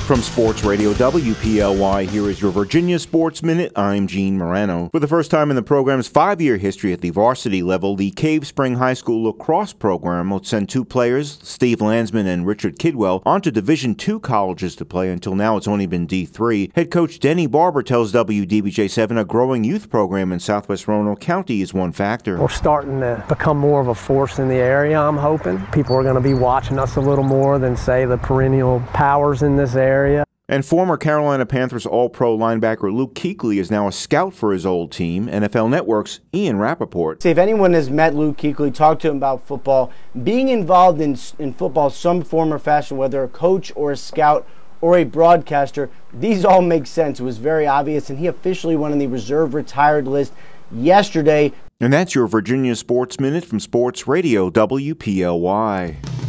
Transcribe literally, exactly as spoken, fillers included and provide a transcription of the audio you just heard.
From Sports Radio W P L Y, here is your Virginia Sports Minute. I'm Gene Morano. For the first time in the program's five-year history at the varsity level, the Cave Spring High School lacrosse program will send two players, Steve Landsman and Richard Kidwell, onto Division two colleges to play. Until now, it's only been D three. Head coach Denny Barber tells W D B J seven a growing youth program in southwest Roanoke County is one factor. We're starting to become more of a force in the area, I'm hoping. People are going to be watching us a little more than, say, the perennial powers in this area. Area. And former Carolina Panthers All-Pro linebacker Luke Kuechly is now a scout for his old team. N F L Network's Ian Rappaport. See, if anyone has met Luke Kuechly, talked to him about football, being involved in in football some form or fashion, whether a coach or a scout or a broadcaster, these all make sense. It was very obvious, and he officially went on the reserve retired list yesterday. And that's your Virginia Sports Minute from Sports Radio W P L Y.